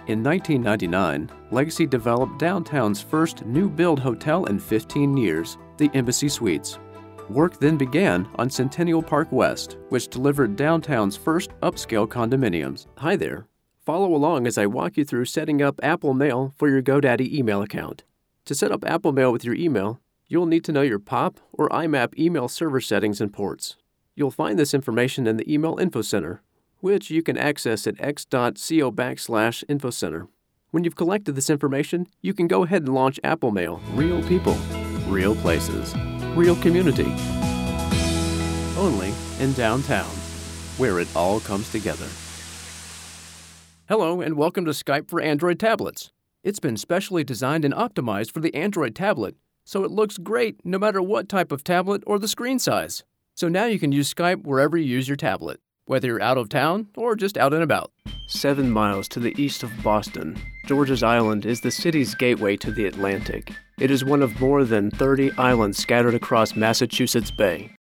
In 1999, Legacy developed downtown's first new-build hotel in 15 years, the Embassy Suites. Work then began on Centennial Park West, which delivered downtown's first upscale condominiums. Hi there. Follow along as I walk you through setting up Apple Mail for your GoDaddy email account. To set up Apple Mail with your email, you'll need to know your POP or IMAP email server settings and ports. You'll find this information in the Email Info Center, which you can access at x.co/infocenter. When you've collected this information, you can go ahead and launch Apple Mail. Real people, real places, real community. Only in downtown, where it all comes together. Hello, and welcome to Skype for Android tablets. It's been specially designed and optimized for the Android tablet, so it looks great no matter what type of tablet or the screen size. So now you can use Skype wherever you use your tablet, whether you're out of town or just out and about. 7 miles to the east of Boston, George's Island is the city's gateway to the Atlantic. It is one of more than 30 islands scattered across Massachusetts Bay.